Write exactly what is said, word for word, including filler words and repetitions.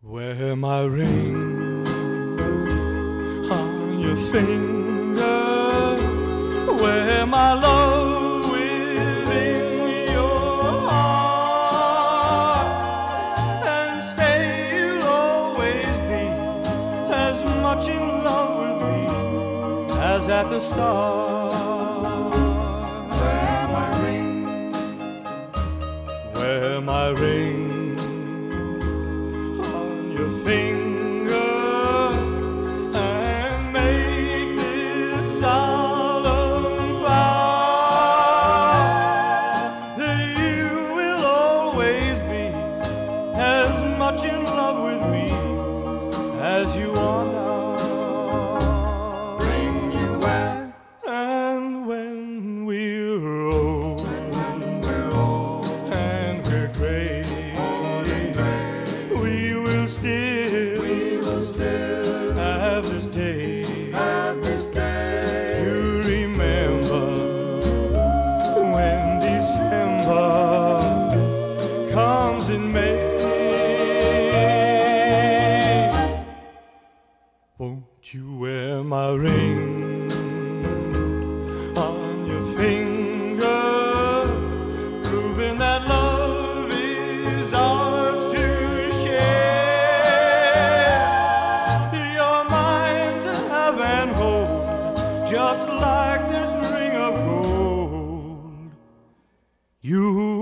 Wear my ring on your finger, wear my love within your heart, and say you'll always be as much in love with me as at the start. Wear my ring, wear my ring your finger, and make this solemn vow that you will always be as much in love with me as you are now. ring you wear, and when we're old, when we're old, and we're gray, we will still, we will still have this day, have this day to remember when December comes in May. Won't you wear my ring on your finger, proving that love is ours to share? You're mine to have and hold, just like this ring of gold. You